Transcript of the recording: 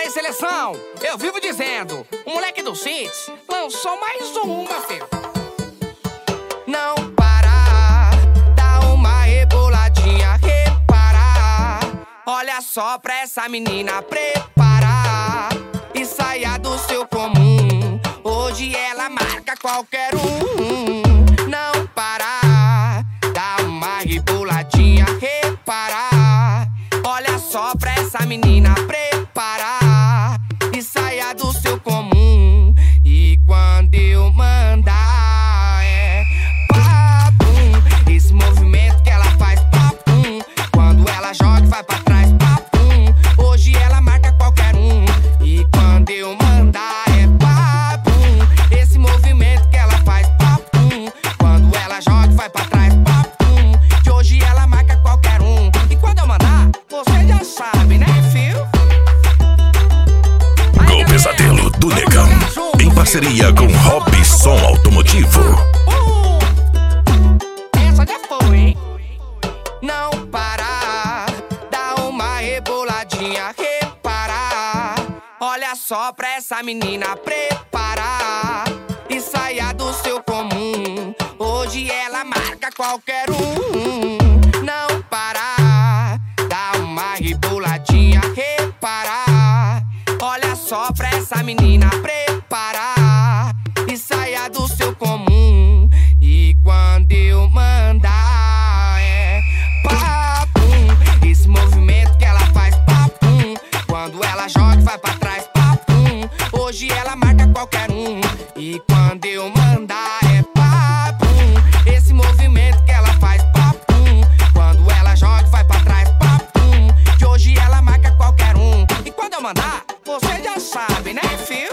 aí, seleção, eu vivo dizendo, o moleque do Cits lançou mais uma, filho. Não para, dá uma reboladinha, repara. Olha só pra essa menina preparar e saia do seu comum. Hoje ela marca qualquer um. Não para, dá uma reboladinha, reparar. Olha só pra essa menina preparar e saia do seu comum. E quando eu mandar é papum, esse movimento que ela faz papum. Quando ela joga e vai pra trás papum. Hoje ela marca qualquer um. E quando eu mandar é papum, esse movimento que ela faz papum. Quando ela joga e vai pra trás papum. De hoje ela marca qualquer um. E quando eu mandar, você já sabe, né, filho? Gol Pesadelo do Negão, em parceria com Robson Automotivo. Essa já foi, hein? Não para, dá uma reboladinha, reparar. Olha só pra essa menina preparar e saia do seu comum. Hoje ela marca qualquer um. Não para, dá uma reboladinha, reparar. Olha só pra essa menina preparar e saia do seu comum. E quando eu mandar é papum, esse movimento que ela faz papum. Quando ela joga e vai pra trás papum. Hoje ela marca qualquer um. E quando eu mandar é papum, esse movimento que ela faz papum. Quando ela joga e vai pra trás papum. De hoje ela marca qualquer um. E quando eu mandar, você já sabe, né, filho?